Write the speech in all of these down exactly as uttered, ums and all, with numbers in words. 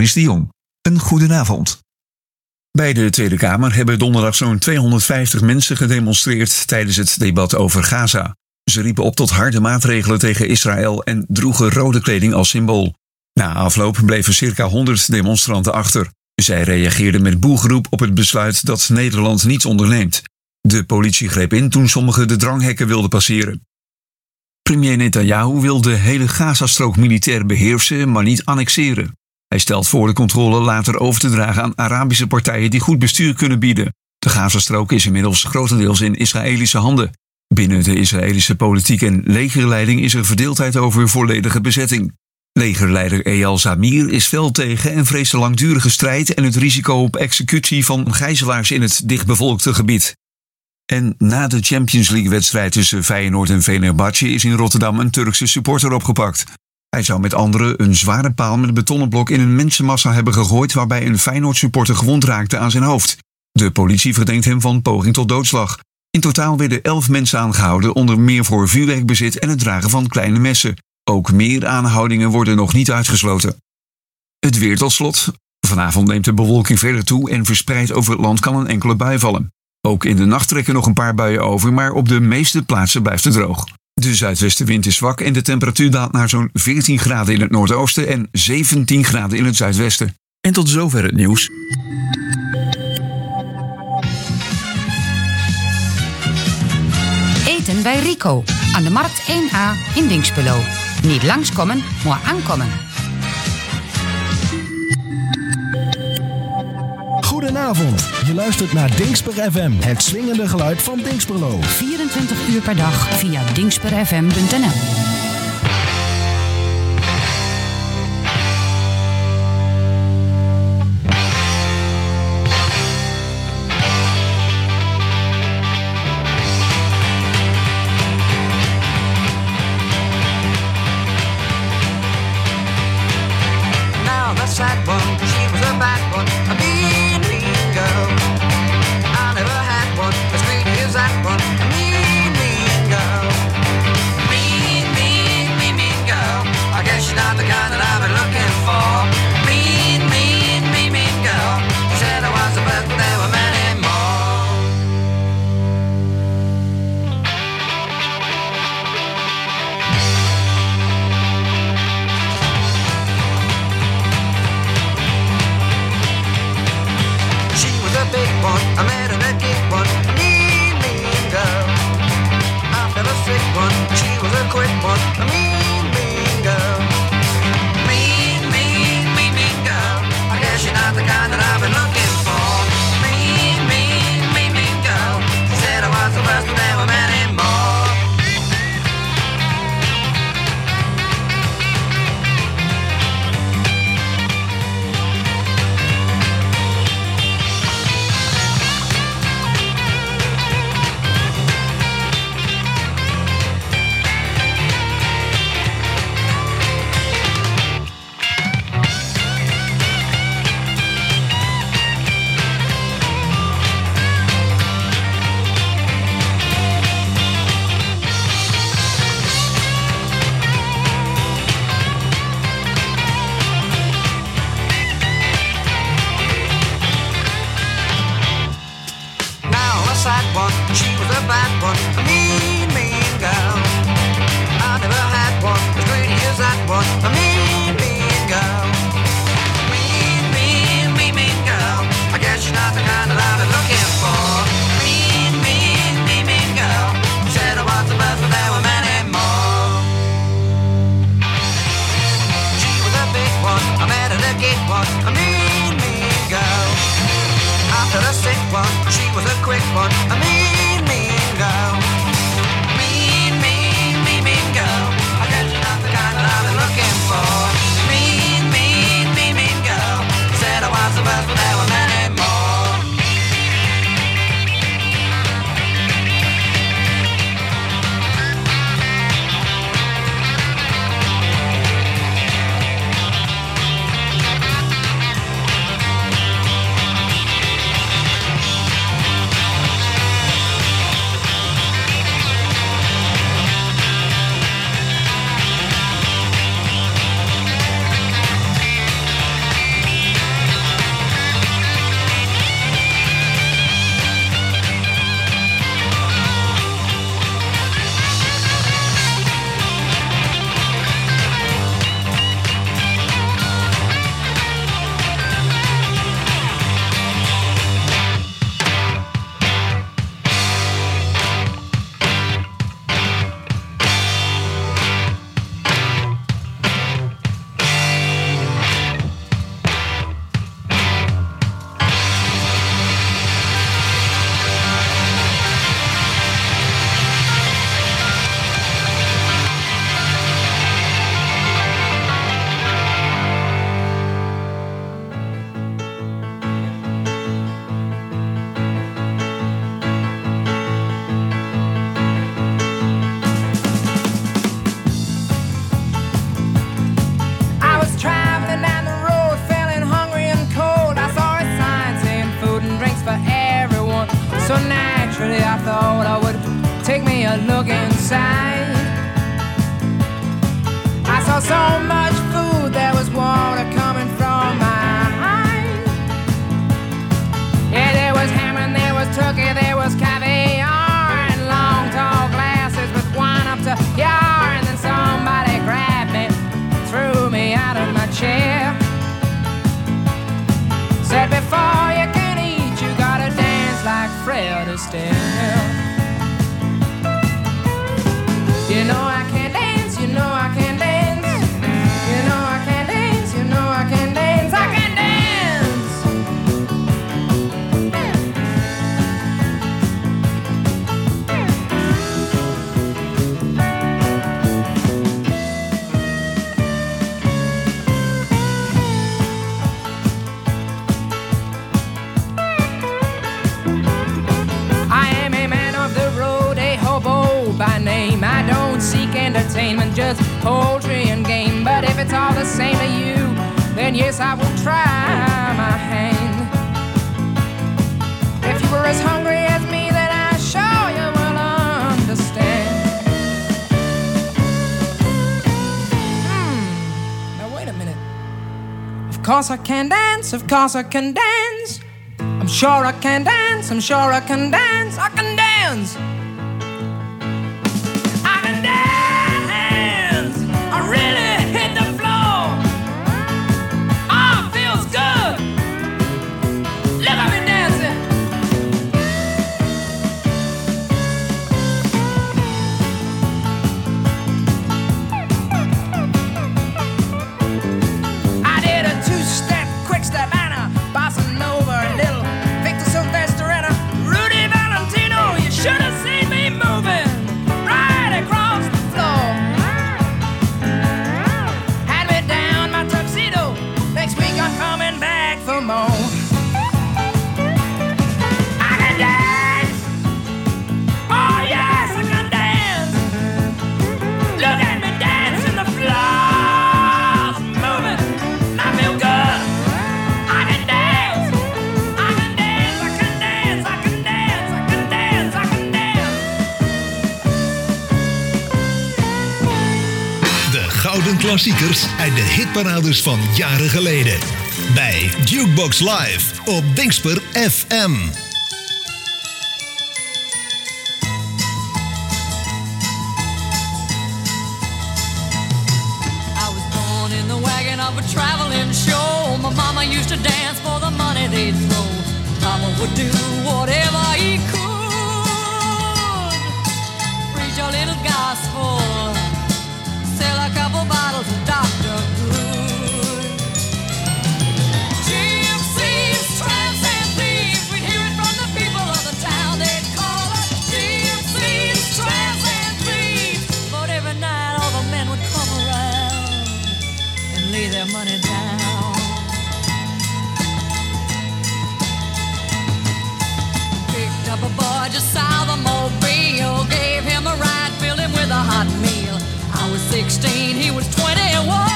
Is de Jong. Een goedenavond. Bij de Tweede Kamer hebben donderdag zo'n tweehonderdvijftig mensen gedemonstreerd tijdens het debat over Gaza. Ze riepen op tot harde maatregelen tegen Israël en droegen rode kleding als symbool. Na afloop bleven circa honderd demonstranten achter. Zij reageerden met boegeroep op het besluit dat Nederland niets onderneemt. De politie greep in toen sommigen de dranghekken wilden passeren. Premier Netanyahu wil de hele Gazastrook militair beheersen, maar niet annexeren. Hij stelt voor de controle later over te dragen aan Arabische partijen die goed bestuur kunnen bieden. De Gazastrook is inmiddels grotendeels in Israëlische handen. Binnen de Israëlische politiek en legerleiding is er verdeeldheid over volledige bezetting. Legerleider Eyal Zamir is fel tegen en vreest de langdurige strijd en het risico op executie van gijzelaars in het dichtbevolkte gebied. En na de Champions League-wedstrijd tussen Feyenoord en Fenerbahce is in Rotterdam een Turkse supporter opgepakt. Hij zou met anderen een zware paal met een betonnen blok in een mensenmassa hebben gegooid waarbij een Feyenoord-supporter gewond raakte aan zijn hoofd. De politie verdenkt hem van poging tot doodslag. In totaal werden elf mensen aangehouden, onder meer voor vuurwerkbezit en het dragen van kleine messen. Ook meer aanhoudingen worden nog niet uitgesloten. Het weer tot slot. Vanavond neemt de bewolking verder toe en verspreid over het land kan een enkele bui vallen. Ook in de nacht trekken nog een paar buien over, maar op de meeste plaatsen blijft het droog. De zuidwestenwind is zwak en de temperatuur daalt naar zo'n veertien graden in het noordoosten en zeventien graden in het zuidwesten. En tot zover het nieuws. Eten bij Rico aan de Markt één A in Dinxperlo. Niet langskomen, maar aankomen. Goedenavond, je luistert naar Dinxper F M, het swingende geluid van Dinxperlo. vierentwintig uur per dag via dinxper f m punt n l. Sad one, she was a bad one, a mean, mean girl. I never had one as greedy as that one, a mean, mean girl. Mean, mean, mean, mean girl. I guess she's not the kind that I've been looking for. Mean, mean, mean, mean girl. She said I was the best, but there were many more. Big one, I met her a big one, a mean, mean girl. After the sick one, she was a quick one, a mean, mean girl. Mean, mean, mean, mean girl. I guess you're not the kind that I've been looking for. Mean, mean, mean, mean girl. She said I was the first, but there were many more. Sad one, she was a bad one, a mean, mean girl. I never had one as greedy as that one, a mean, mean girl. Mean, mean, mean, mean girl. I guess she's not the kind that I've been looking for. Mean, mean, mean, mean girl. She said I was the best, but there were many more. She was a big one, I met her a big one, a mean, mean girl. After the sick one, she was a quick one, a mean, mean girl. Mean, mean, mean, mean girl. I guess you're not the kind that I've been looking for. Mean, mean, mean, mean girl. Said I was the best, but there were many more. naturally I thought I would take me a look inside. I saw so much food, there was water coming from my eyes. Yeah, there was ham and there was turkey, there was caviar, and long tall glasses with wine up to yar. And then somebody grabbed me, threw me out of my chair, said before you can eat you gotta dance like Fred Astaire. You know I can dance, you know I can dance, you know I can dance, you know I can dance, I can dance. I am a man of the road, a hobo by name. I don't seek entertainment, just poultry and game. But if it's all the same to you, then yes, I will try my hand. If you were as hungry as me, then I sure you will understand. Hmm, now wait a minute. Of course I can dance, of course I can dance. I'm sure I can dance, I'm sure I can dance, I can dance. I can dance, I really hit the floor. Oh, it feels good. Look at me dancing. I did a two-step, quick step, and a bossa nova, a little Victor Sylvester and a Rudy Valentino. You should have seen me moving right across the floor. Had me down my tuxedo. Next week I'm coming back for more. I can dance. Oh yes, I can dance. Look at me dancing, the floor's moving. I feel good. I can dance. I can dance. I can dance. I can dance. I can dance. I can dance. De gouden klassiekers uit de hitparades van jaren geleden. Bij Jukebox Live op Dingsper F M. I was born in the wagon of a traveling show. My mama used to dance for the money they'd throw. Papa would do whatever he could. Preach a little gospel, sell a couple bottles of Doctor Good. Gypsies, tramps, and thieves, we'd hear it from the people of the town. They'd call us gypsies, tramps, and thieves. But every night all the men would come around and lay their money down. Picked up a boy just south of Mobile, gave him a ride, filled him with a hot meal. I was sixteen, he was twenty-one.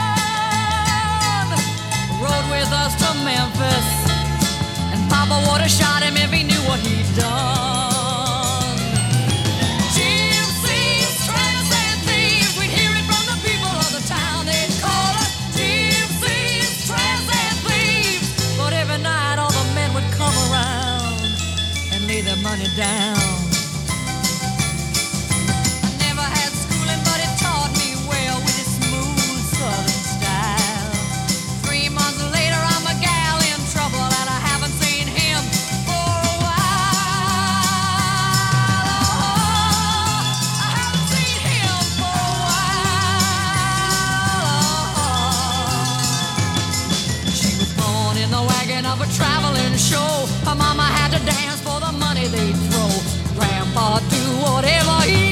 Rode with us to Memphis, and Papa would have shot him if he knew what he'd done. Gypsies, tramps, and thieves, we'd hear it from the people of the town. They'd call us gypsies, tramps, and thieves. But every night all the men would come around and lay their money down. I never had schooling, but it taught me well with its smooth southern style. Three months later, I'm a gal in trouble, and I haven't seen him for a while. Oh, I haven't seen him for a while. She was born in the wagon of a traveling show. Her mama had to dance for the money they'd throw. Grandpa do whatever he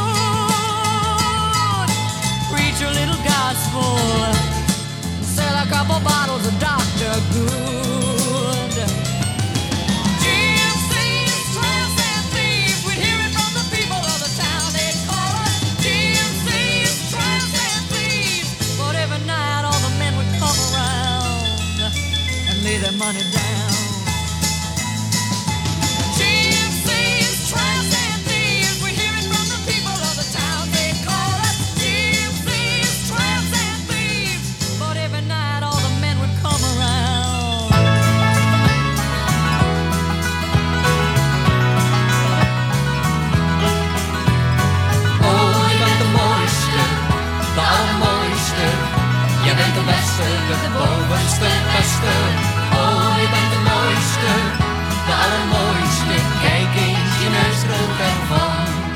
could. Preach a little gospel, sell a couple bottles of Doctor Good. Gypsies, tramps, and thieves, we'd hear it from the people of the town. They'd call us gypsies, tramps, and thieves. But every night all the men would come around and lay their money down. Gypsies, beste. Oh, je bent de mooiste, de allermooiste. Kijk eens, je neus rolt ervan.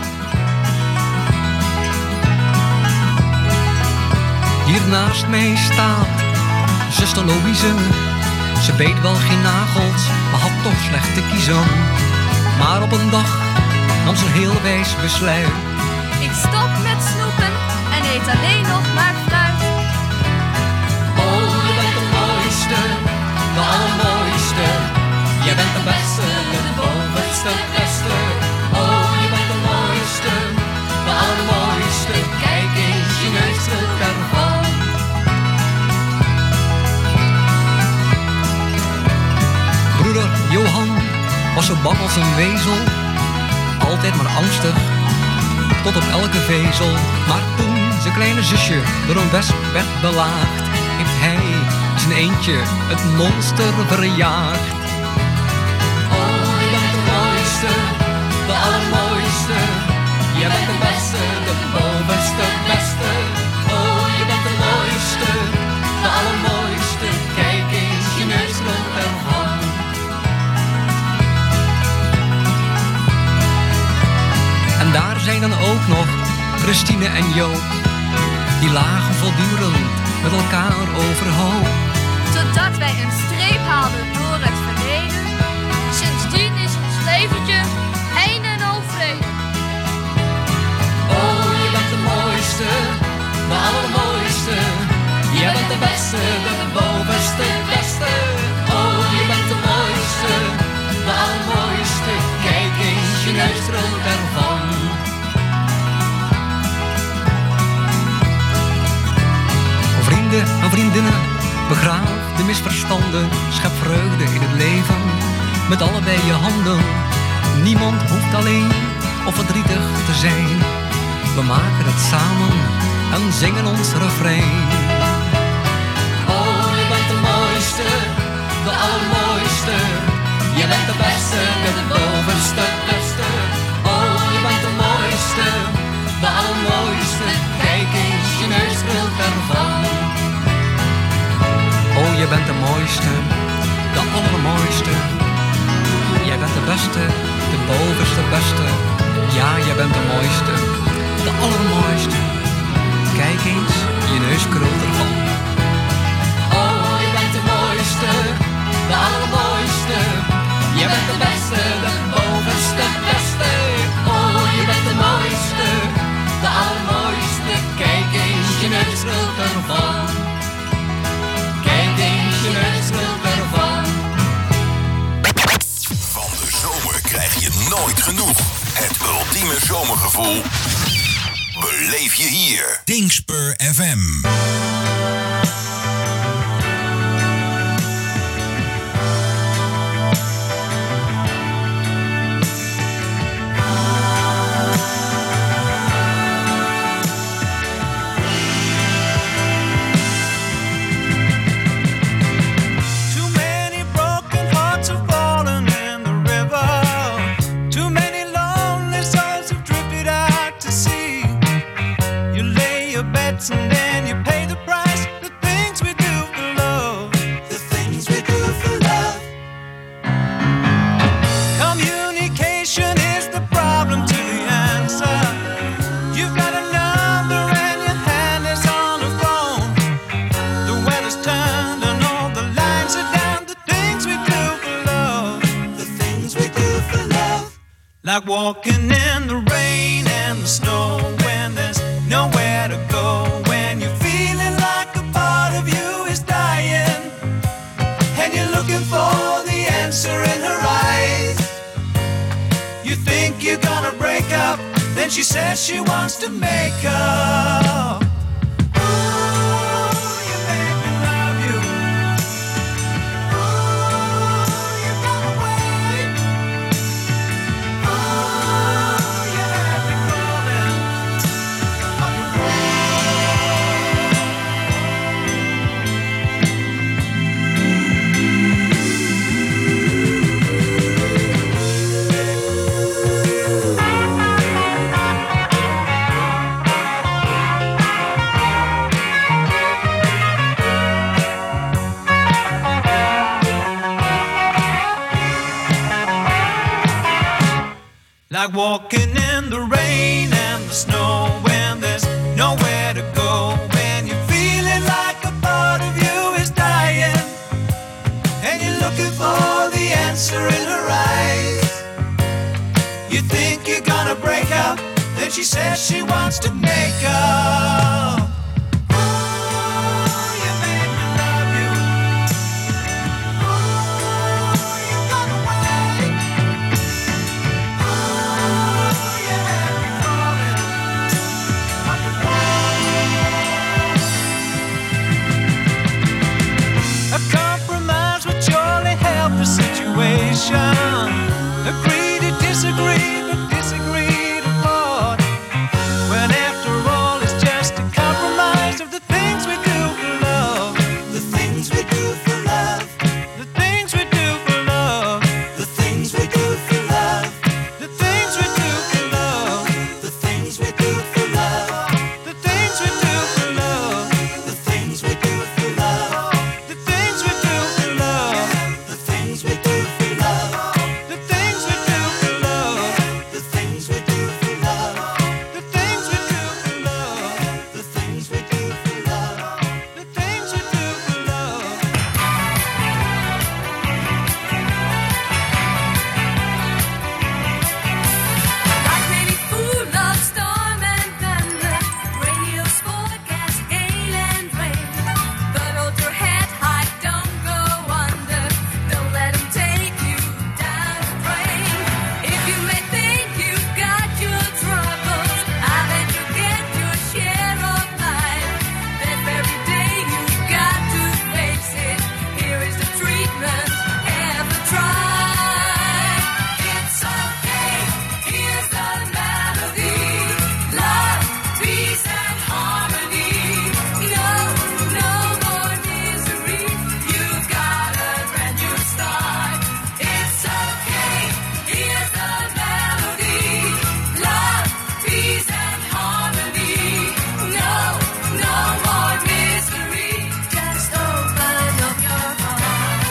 Hier naast mij staat zuster Louise. Ze beet wel geen nagels, maar had toch slecht te kiezen. Maar op een dag nam ze een heel wijs besluit. Ik stop met snoepen en eet alleen nog maar fruit. Oh, je bent de mooiste, de allermooiste. Je bent de beste, de bovenste, beste. Oh, je bent de mooiste, de allermooiste. Kijk eens, je neus rolt ervan. Broeder Johan was zo bang als een wezel, altijd maar angstig, tot op elke vezel. Maar toen zijn kleine zusje door een wesp werd belaagd, heeft hij zijn eentje het monster verjaagd. Oh, je bent de mooiste, de allermooiste. Je bent de beste, de bovenste, beste. Oh, je bent de mooiste, de allermooiste. Kijk eens, je neus rolt ervan. En daar zijn dan ook nog Christine en Joop. Die lagen voortdurend met elkaar overhoop. Totdat wij een streep haalden door het verleden. Sindsdien is ons leventje een en al vrede. Oh, je bent de mooiste, de allermooiste. Je bent de beste, de bovenste, beste. Oh, je bent de mooiste, de allermooiste. Kijk eens, je neus rolt ervan. Vrienden en vriendinnen, begraaf de misverstanden. Schep vreugde in het leven, met allebei je handen. Niemand hoeft alleen of verdrietig te zijn. We maken het samen en zingen ons refrein. Oh, je bent de mooiste, de allermooiste. Je bent de beste, de bovenste, beste. Oh, je bent de mooiste, de allermooiste. Kijk eens, je neus rolt ervan. Oh, je bent de mooiste, de allermooiste. Jij bent de beste, de bovenste, beste. Ja, jij bent de mooiste, de allermooiste. Kijk eens, je neus krult ervan. Oh, je bent de mooiste, de allermooiste. Je bent de beste, de bovenste, beste. Oh, je bent de mooiste, de allermooiste. Kijk eens, je neus krult ervan. Kijk eens, je neus krult ervan. Van de zomer krijg je nooit genoeg. Het ultieme zomergevoel beleef je hier. Dingspur F M. And then you pay the price. The things we do for love. The things we do for love. Communication is the problem to the answer. You've got a number and your hand is on the phone. The weather's turned and all the lines are down. The things we do for love. The things we do for love. Like walking in the rain and the snow when there's nowhere to go. When you're feeling like a part of you is dying and you're looking for the answer in her eyes. You think you're gonna break up, then she says she wants to make up. like walking in the rain and the snow when there's nowhere to go. When you're feeling like a part of you is dying and you're looking for the answer in her eyes. You think you're gonna break up, then she says she wants to make up. Agree to disagree, but disagree to part. When after all it's just a compromise of the things we do for love. The things we do for love. The things we do for love. The things we do for love. The things we do for love. The things we do for love. The things we do for love. The things we do for love. The things we do for love. The things we do for love. The things we do for love. The things we do for love. The things we do for love. The things we do for love. The things we do for love. Life may be full of storm and thunder, radio forecast, gale and rain. But hold your head high, don't go under. Don't let 'em take you down the drain. If you may think you've got your troubles, I bet you get your share of life. That very day you've got to face it. Here is the treatment, ever try. It's okay, here's the melody. Love, peace and harmony. No, no more misery. You've got a brand new start. It's okay, here's the melody. Love, peace and harmony. No, no more misery. Just open up your heart.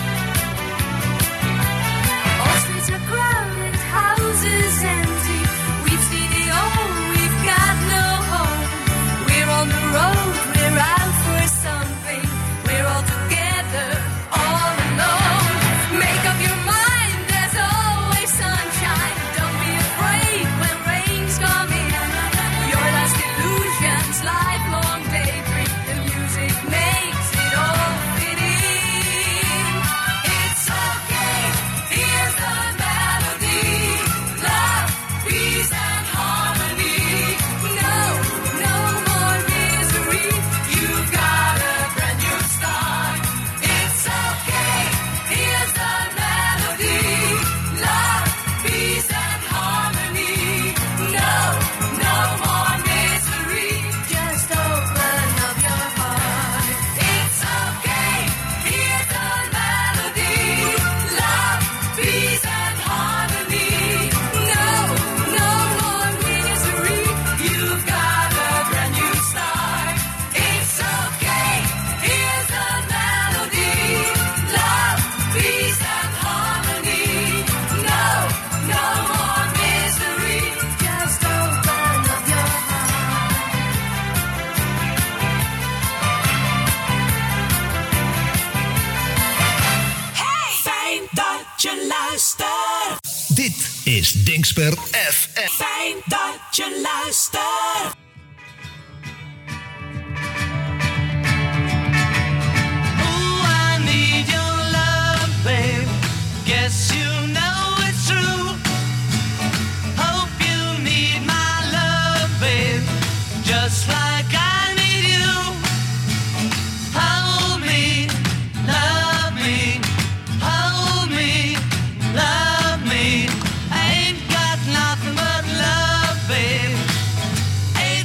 All streets are crowded, houses empty. We've seen it all, we've got no home. We're on the road, we're out for something. We're all together, all alone. Make up your mind, there's always sunshine. Don't be afraid when rains come in. Your last illusions, lifelong daydream. The music makes it all fit in. It's okay, here's the melody. Love, peace and harmony. No, no more misery. You've got a brand new start. It's okay, here's the melody. Love, peace and harmony. No, no more misery. Just open up your heart. It's okay, here's the melody. Love, peace and harmony. No, no more misery. You've got a brand new start. It's okay, here's the melody. Love, peace and harmony. No, no more misery. Just open up your heart. Fijn dat je luistert. Dit is Dingsper F M. Fijn dat je luistert. Ooh, I need your love, babe. Guess you know it's true. Hope you need my love, babe. Just like I need you. Hold me, love me. Hold me, love me. I ain't got nothing but love, babe. Ain't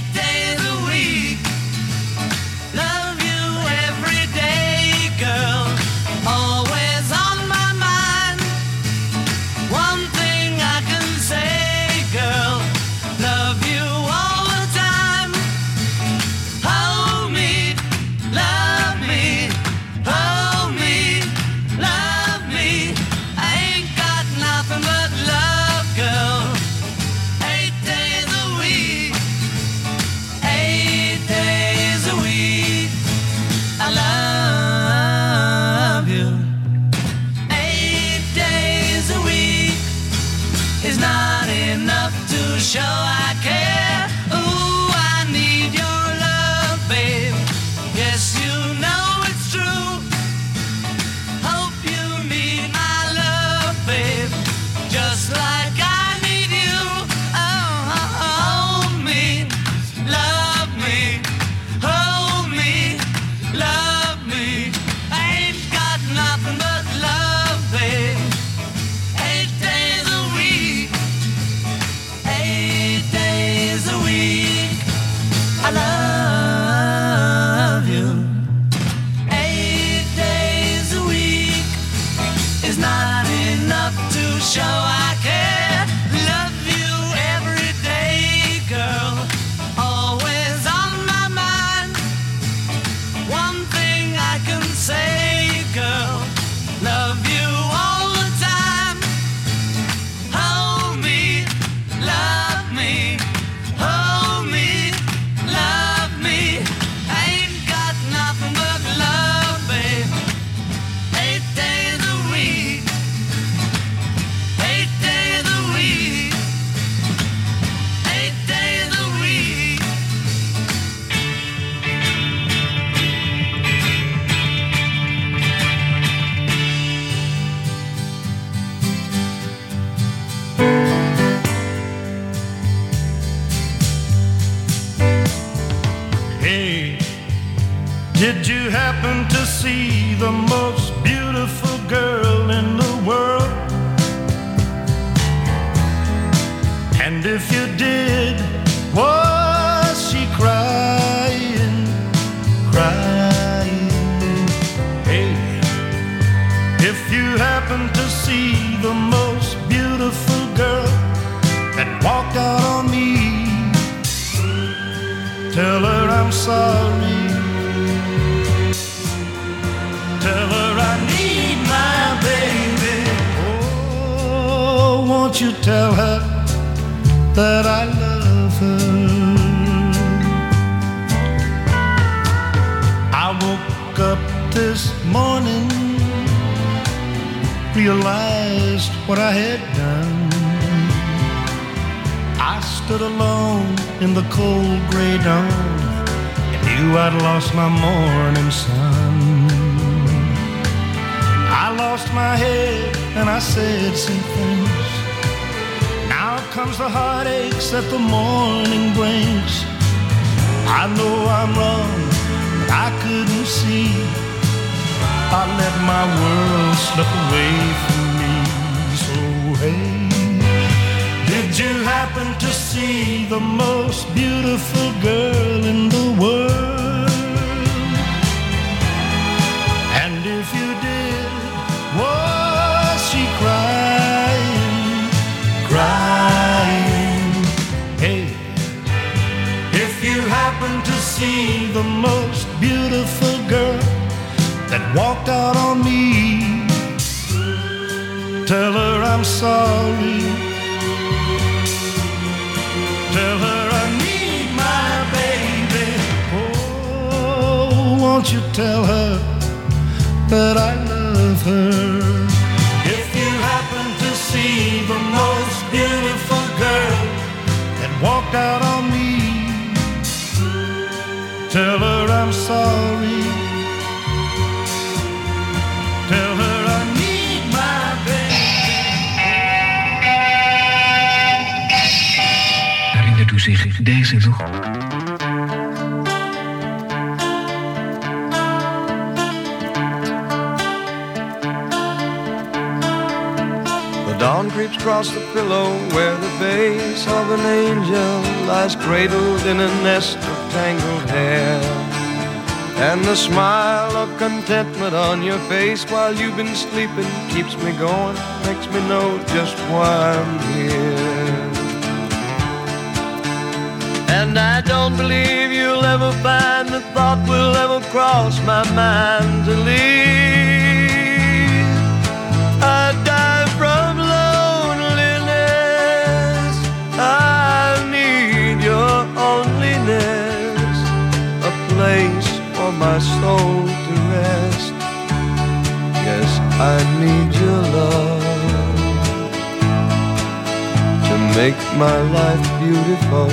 beautiful girl in the world. And if you did, was she crying, crying? Hey, if you happen to see the most beautiful girl that walked out on me, tell her I'm sorry. Tell her I need my baby. Oh, won't you tell her that I love her? I woke up this morning, realized what I had done. I stood alone in the cold gray dawn and knew I'd lost my morning sun. I lost my head and I said some things. Now comes the heartaches that the morning brings. I know I'm wrong, but I couldn't see. I let my world slip away from me. So hey, did you happen to see the most beautiful girl in the world? And if you did, was she crying, crying? Hey, if you happen to see the most beautiful girl that walked out on me, tell her I'm sorry. Tell her I need my baby. Oh, won't you tell her that I love her? If you happen to see the most beautiful girl that walked out on me, tell her I'm sorry. Tell her I need my baby. Herinnert u zich deze nog? Dawn creeps across the pillow where the face of an angel lies cradled in a nest of tangled hair. And the smile of contentment on your face while you've been sleeping keeps me going, makes me know just why I'm here. And I don't believe you'll ever find the thought will ever cross my mind to leave. I die from loneliness, I need your onlyness, a place for my soul to rest. Yes, I need your love to make my life beautiful.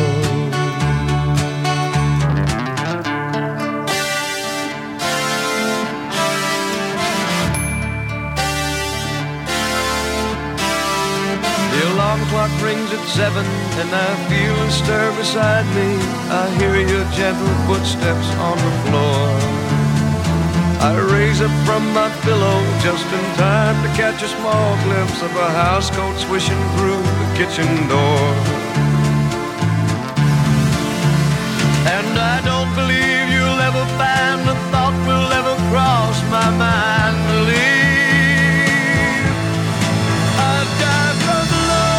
The alarm clock rings at seven and I feel a stir beside me. I hear your gentle footsteps on the floor. I raise up from my pillow just in time to catch a small glimpse of a housecoat swishing through the kitchen door. And I don't believe you'll ever find the thought will ever cross my mind to leave. I die from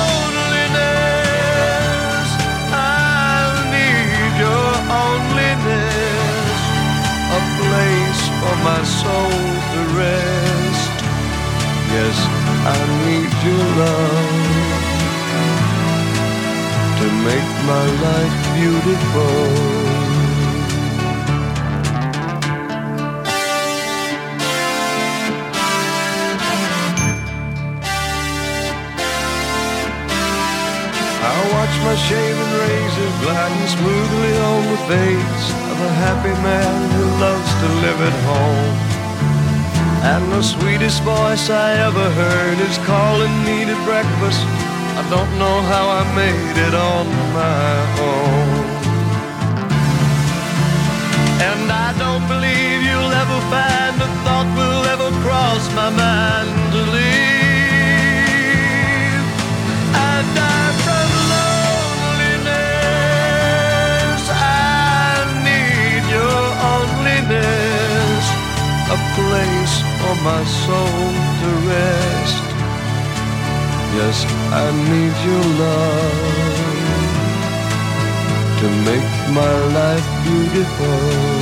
loneliness, I need your onlyness, a place for my soul to rest. Yes, I need your love to make my life beautiful. I watch my shaven razor gliding smoothly on the face of a happy man who loves to live at home. And the sweetest voice I ever heard is calling me to breakfast. I don't know how I made it on my own. And I don't believe you'll ever find a thought will ever cross lost my mind to leave. I die from loneliness. I need your onlyness, a place for my soul to rest. Yes, I need your love to make my life beautiful.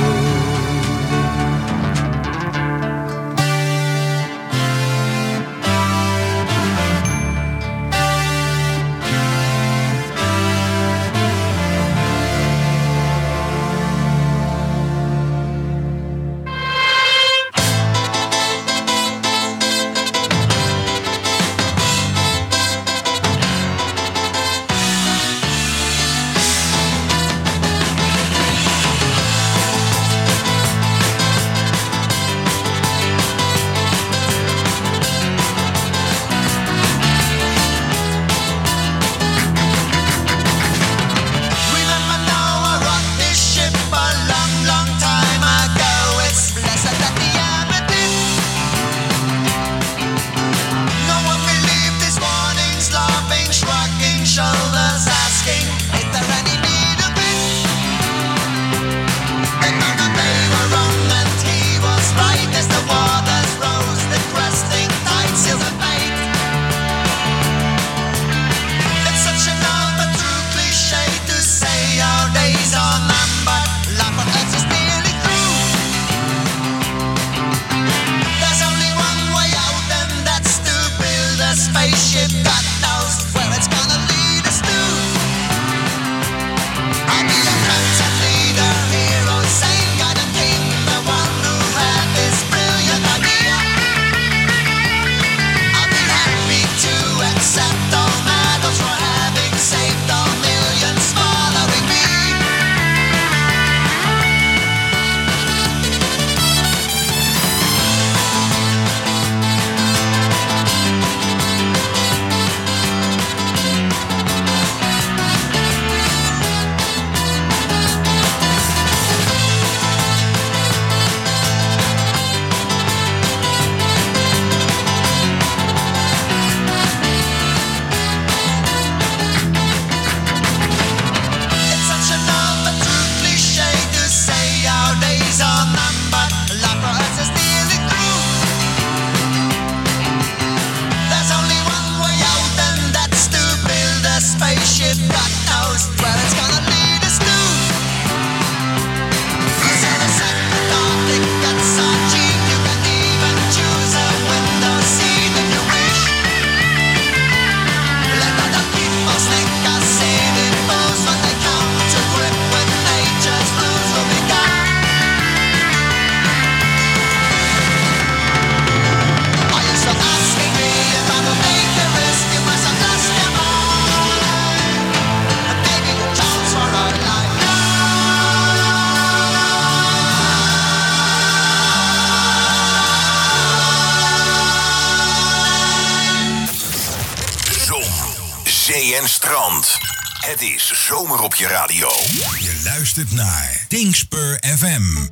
Het is zomer op je radio. Je luistert naar Dingspur F M.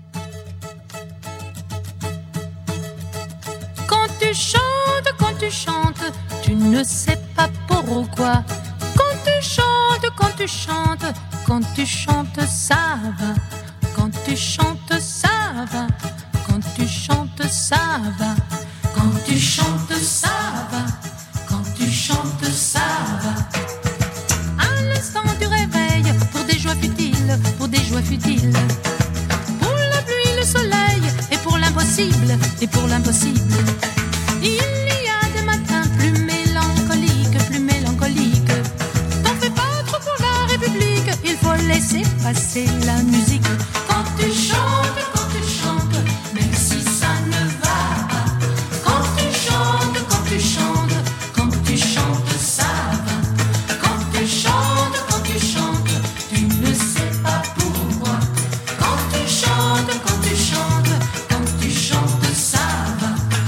Quand tu chantes, quand tu chantes, tu ne sais pas pourquoi. Quand tu chantes, quand tu chantes, quand tu chantes, ça va. Quand tu chantes, ça va. Quand tu chantes, ça va. Quand tu chantes, ça va. Quand tu chantes, ça va. À l'instant du réveil, pour des joies futiles, pour des joies futiles. Pour la pluie, le soleil, et pour l'impossible, et pour l'impossible. Il y a des matins plus mélancoliques, plus mélancoliques. T'en fais pas trop pour la République, il faut laisser passer la musique. Quand tu chantes, quand tu chantes, même si ça ne va pas. Quand tu chantes, quand tu chantes, quand tu chantes, ça va. Quand tu chantes, quand tu chantes, tu ne sais pas pourquoi. Quand tu chantes, quand tu chantes, quand tu chantes, ça va.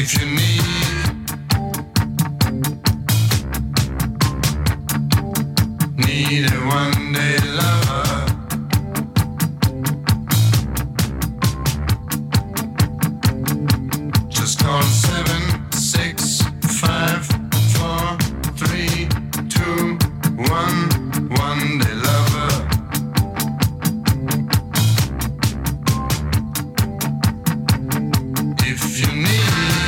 If you need need a one day lover, just call seven six five four three two one one day lover. If you need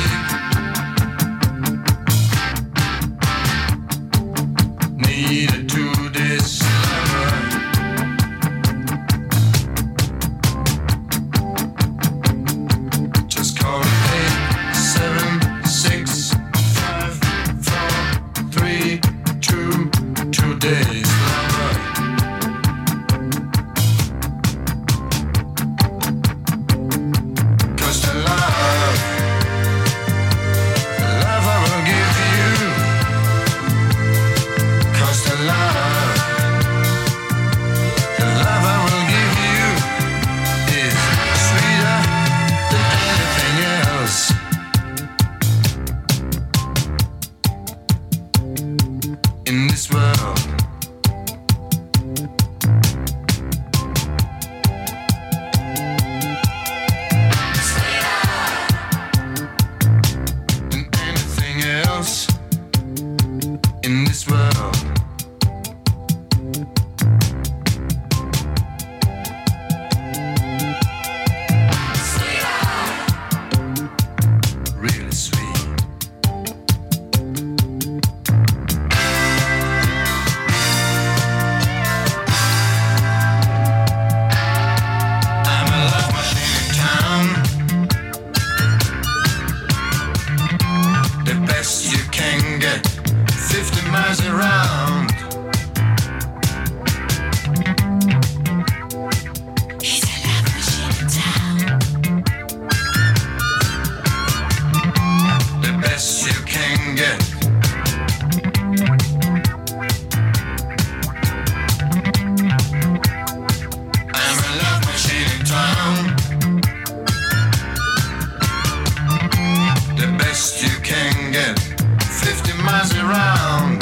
need a two days lover, just call eight seven six five four three two two days lover. Cause the love, the love I will give you, cause the love, the love I will give you is sweeter than anything else. In this world, than anything else. In this world, really sweet. I'm a love machine in town, the best you can get, fifty miles around. He's a love machine in town, the best you can get. I'm a love machine in town, the best you can get, fifty miles around.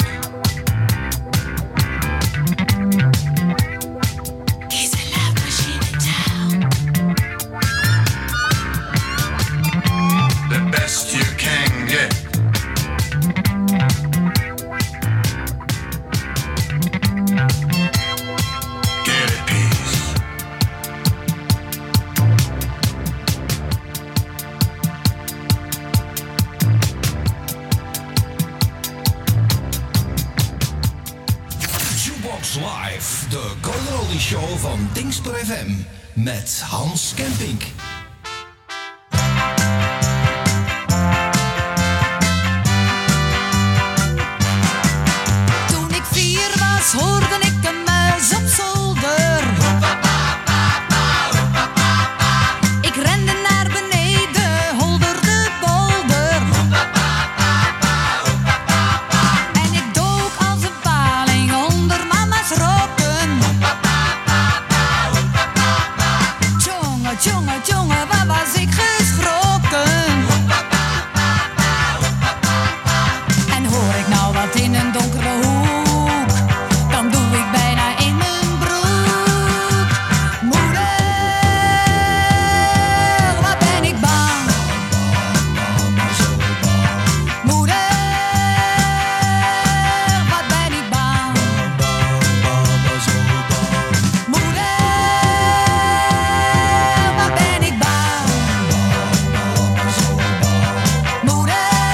He's a love machine in town, the best you can get. Get a piece. Jukebox Live, de Golden Oldie Show van Dingster F M met Hans Kempink. Toen ik vier was, hoorde ik een muis op zolder. Ik rende naar beneden, holderde bolder. En ik dook als een paling onder mama's rokken. Tjonge, tjonge, tjonge, wat was ik geschrokken. En hoor ik nou wat in een donkere hoek, dan doe ik bijna in mijn broek. Moeder, wat ben ik bang. Moeder, wat ben ik bang. Moeder, wat ben ik bang. Moeder,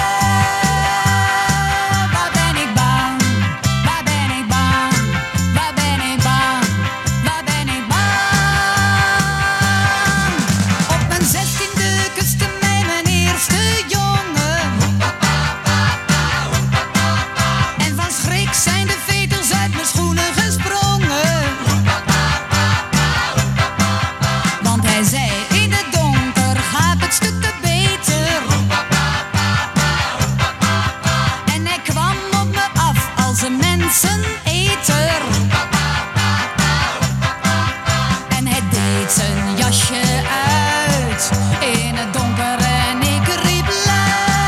waar ben ik bang, waar ben ik bang, waar ben ik bang, waar ben ik bang. Op mijn zestiende kuste mij mijn eerste jongen. En van schrik zijn de vetels uit mijn schoenen gesprongen. Want hij zei in het donker gaat het stukken beter. En hij kwam op me af als een menseneter. En hij deed zijn jasje uit in het donker en ik riep luid.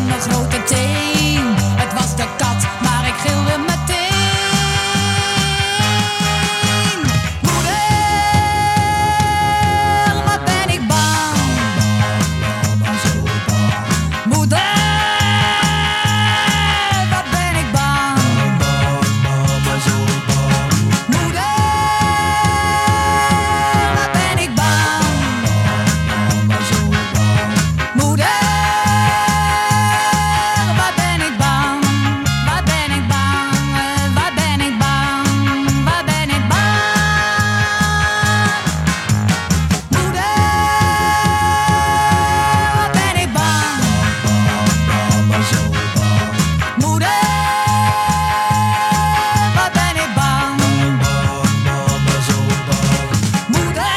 van de grote teen. Het was de kat, maar ik gilde meteen. Moeder, wat ben ik bang. Moeder, wat ben ik bang. Moeder, wat ben ik bang. Moeder, wat ben ik bang. Wat ben ik bang. Wat ben ik bang. Wat ben ik bang. Moeder, wat ben ik bang. Moeder, wat ben ik bang. Moeder,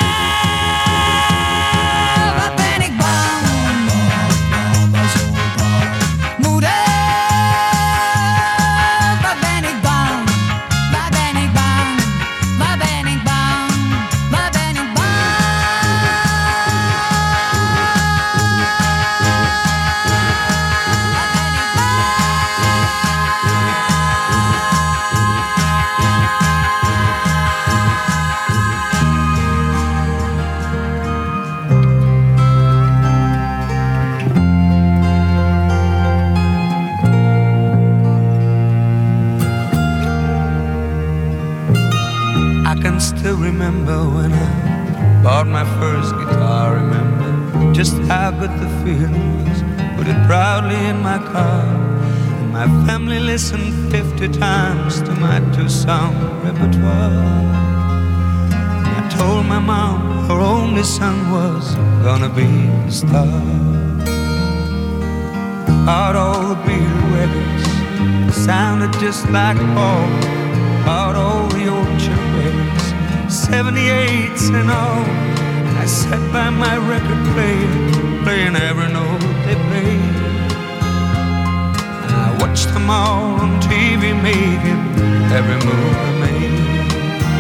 wat ben ik bang. Moeder, wat ben ik bang. Waar ben ik bang? Waar ben ik bang? Waar ben ik bang? I can still remember when I bought my first guitar. Remember just how good the feeling was. Put it proudly in my car, and my family listened fifty times to my two-song repertoire. And I told my mom her only son was gonna be a star. Bought all the Beatle records, sounded just like Paul. Bought all the Orchard records, seventy-eights and all. And I sat by my record player, playing every note they played. And I watched them all on T V, making every move they made.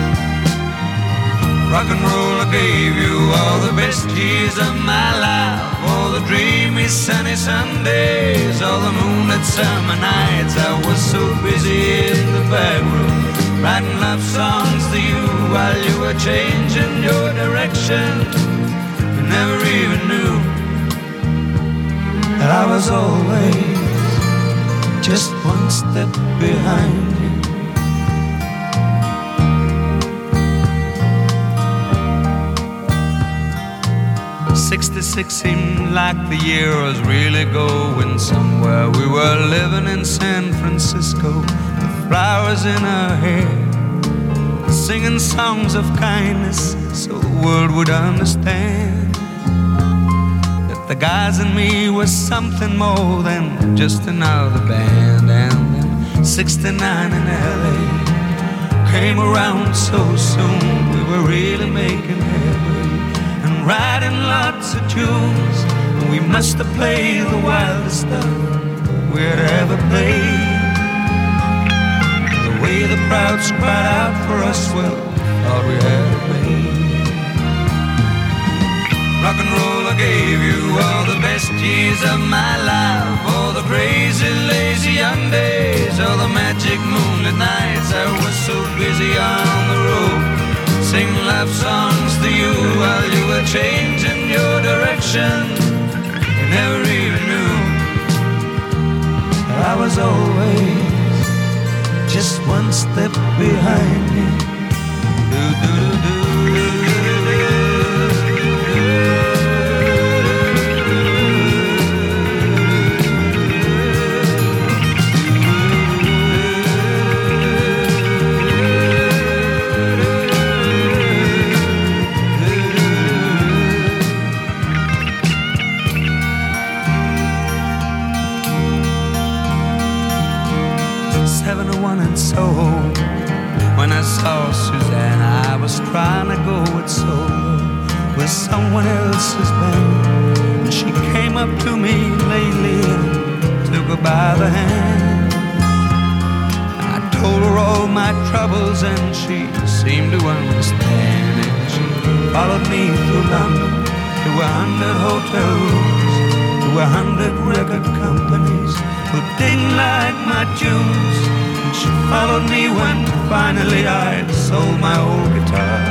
Rock and roll, I gave you all the best years of my life. All the dreamy sunny Sundays, all the moonlit summer nights. I was so busy in the back room, writing love songs to you while you were changing your direction. You never even knew that I was always just one step behind you. sixty-six seemed like the year was really going somewhere. We were living in San Francisco, with flowers in our hair, singing songs of kindness so the world would understand that the guys and me was something more than just another band. And then sixty-nine in L A came around so soon. We were really making headway, writing lots of tunes, and we must have played the wildest stuff we'd ever played. The way the crowds cried out for us, well, thought we had it made. Rock and roll, I gave you all the best years of my life, all the crazy, lazy young days, all the magic moonlit nights. I was so busy on the road, sing love songs to you while you were changing your direction. You never even knew that I was always just one step behind you. Do, do, do, do. When I saw Suzanne, I was trying to go it solo with someone else's band. And she came up to me lately and took her by the hand. I told her all my troubles and she seemed to understand. And she followed me through London to a hundred hotel rooms, to a hundred record companies who didn't like my tunes. She followed me when finally I sold my old guitar.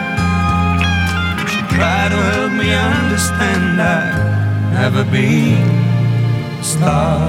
She tried to help me understand I'd never be a star.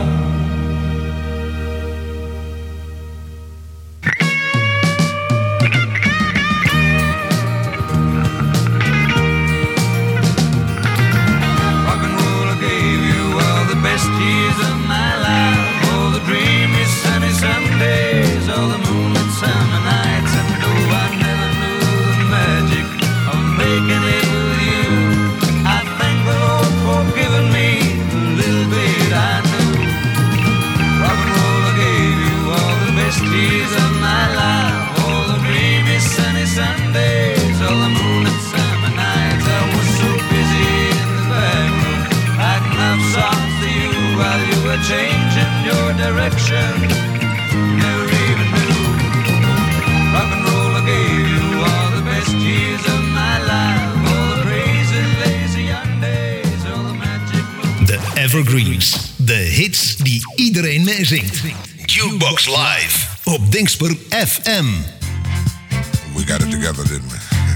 Changing your direction, never even knew. Rock and roll, I gave you all the best years of my life, all the crazy, lazy young days, all the magic moves. De Evergreens, de hits die iedereen meezingt. Jukebox Live op Dingsper F M. We got it together, didn't we?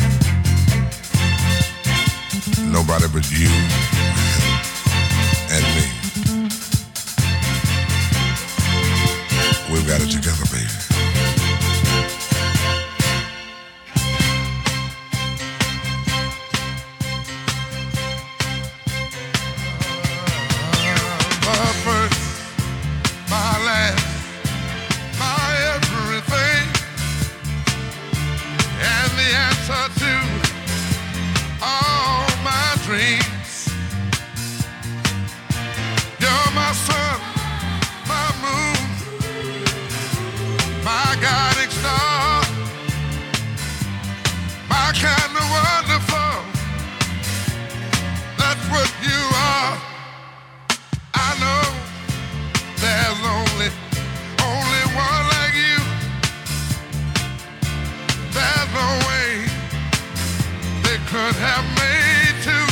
Nobody but you and me. We've got it together, baby. My first, my last, my everything, and the answer to all my dreams. You're my sun, my moon, my guiding star, my kind of wonderful. That's what you are. I know there's only, only one like you. There's no way they could have made two.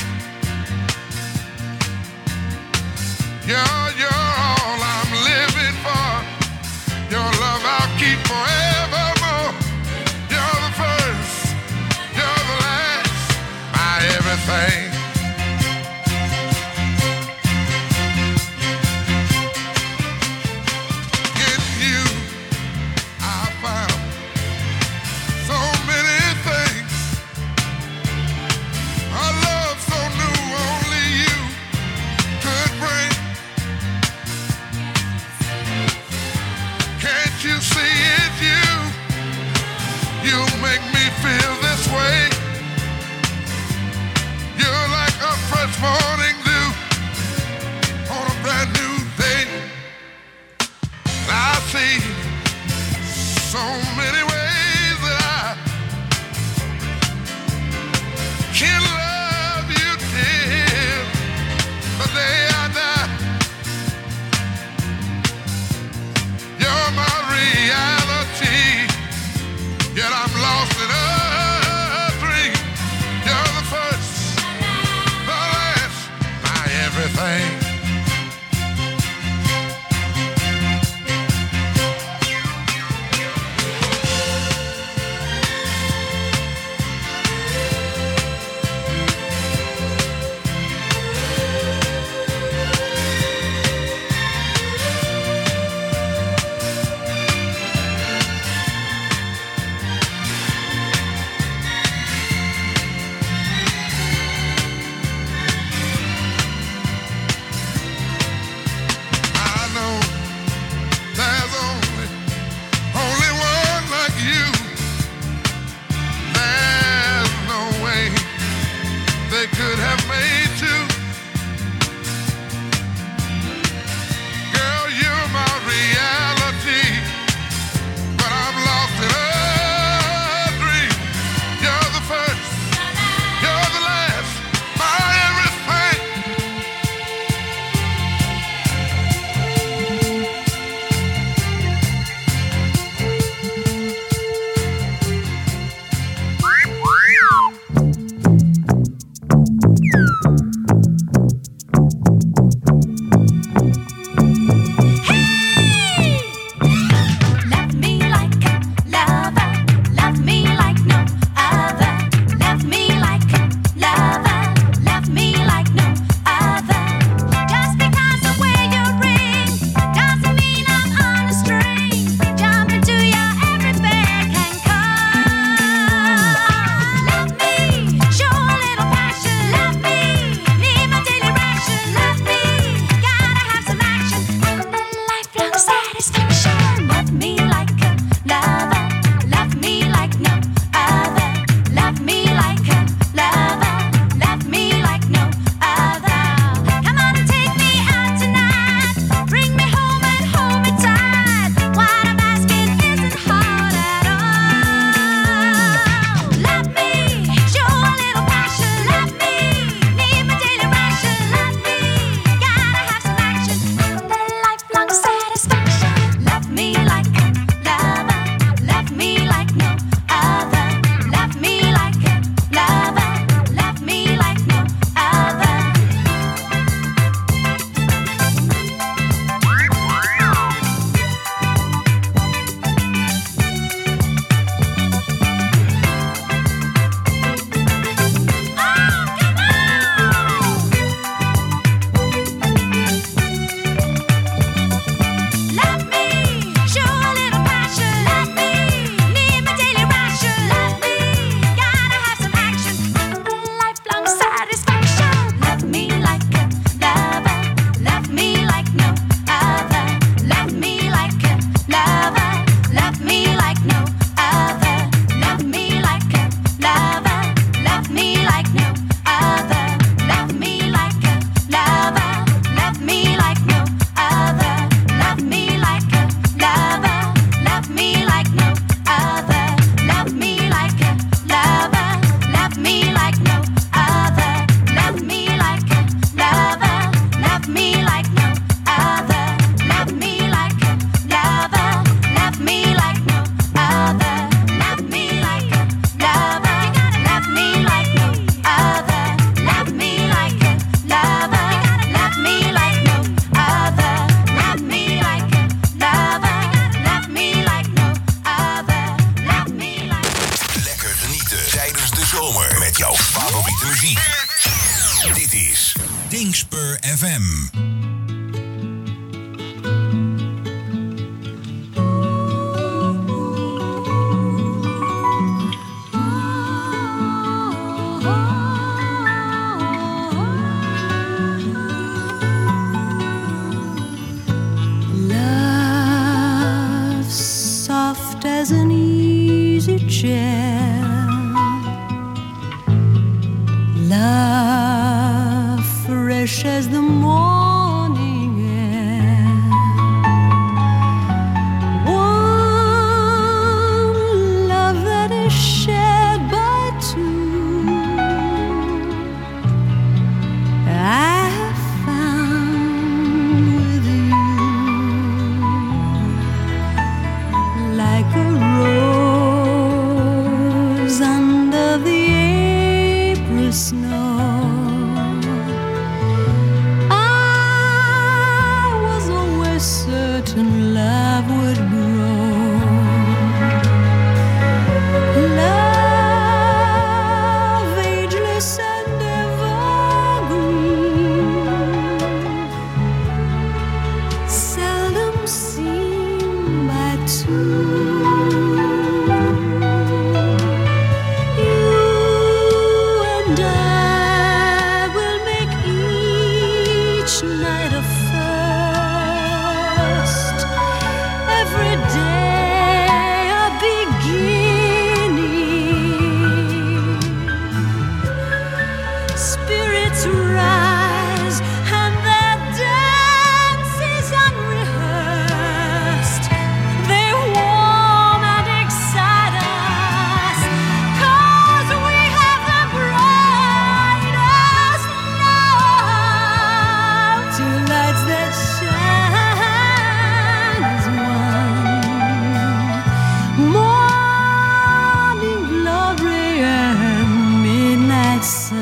You're, you're all I'm living for. Your love I'll keep forevermore. You're the first, you're the last, my everything. In you, I found so many things. A love so new, only you could bring. Can't you see it, you? You make me feel this way. You're like a fresh morning dew on a brand new day. I see so many ways that I can love you till the day I die. You're my reality, yet I'm lost in a dream. You're the first, the last, my everything. satisfaction. Love me like a lover, love me like no other. Love me like a lover, love me like no other. Come on and take me out tonight, bring me home and hold me tight. What I'm asking isn't hard at all. Love me, show a little passion. Love me, need my daily ration. Love me, gotta have some action. The lifelong satisfaction. Love me like a lover, love me like no other. Love me like a lover, love me like no other. Love me, show a little passion. Love me, need my daily ration. Love me, gotta have some action. The lifelong satisfaction. Love me like a lover, love me like no other. Love me like a lover, love me like no other. Love me like a lover, love me like no other. Love me like a lover, love me like no other. Love me like a lover, love me like no other. Love me like a lover, love me like no other. Love me like a lover, love me like no other. Love me like a lover, love me like no other. Love me like a lover, love me like no other. Love me like a lover, love me like no other. Love me like a lover, love me like no other. Love me like. Lekker genieten tijdens de zomer met jouw favoriete muziek. Dit is Dingspur F M. Love soft as an easy chair. Love fresh as the morning air. One love that is shared by two. I have found with you. Like a rose under the April snow, I was always certain love would grow. Love ageless and evergreen, seldom seen by two. You and I will make each night a first, every day a beginning. Spirits rise and their dance is unrehearsed. They warm and excite us, 'cause we have the brightest love. Two lights that shine as one, morning glory and midnight sun.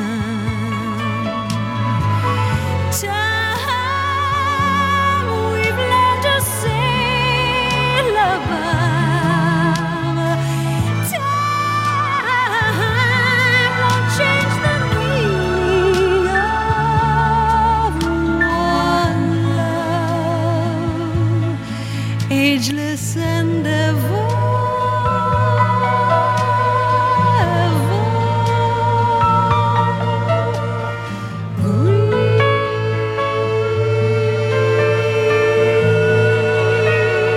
Time we've learned to sail above. Time won't change the meaning of one love, ageless and ever. Green.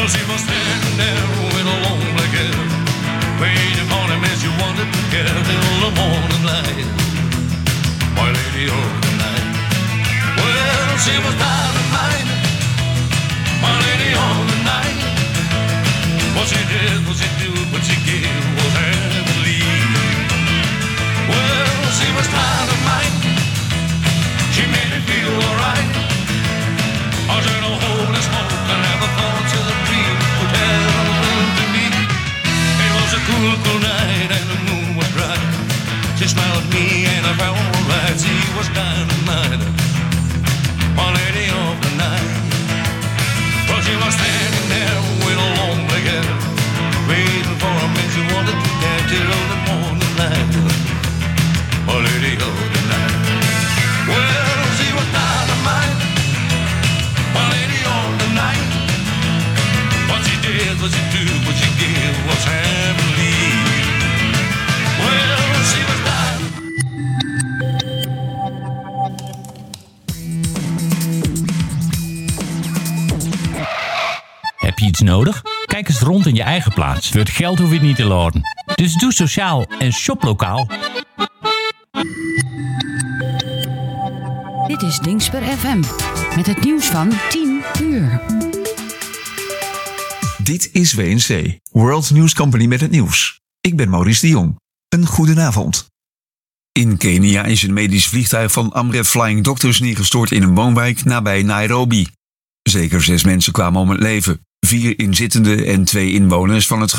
she was standing there with a lonely girl, waiting for him as you wanted to get till the morning light. My lady of the night. Well, she was dynamite. My lady of the night. What she did, what she do, what she gave was heavenly. Well, she was dynamite. She made me feel alright. I said, oh, holy smoke, I never thought till the dream would happen to me. It was a cool, cool night and the moon was bright. She smiled at me and I felt alright. She was dynamite, my lady of the night. Well, she was standing there with a lonely girl, waiting for a man she wanted to get till the morning light. My lady of the night. Well, she was dynamite, my lady of the night. What she did, what she do, what she gave was heavenly. Well, she was dynamite. Heb je iets nodig? Kijk eens rond in je eigen plaats. Voor het geld hoef je het niet te laden. Dus doe sociaal en shop lokaal. Dit is Dingsper F M met het nieuws van tien uur. Dit is W N C, World News Company met het nieuws. Ik ben Maurice de Jong. Een goedenavond. In Kenia is een medisch vliegtuig van Amref Flying Doctors neergestort in een woonwijk nabij Nairobi. Zeker zes mensen kwamen om het leven. Vier inzittenden en twee inwoners van het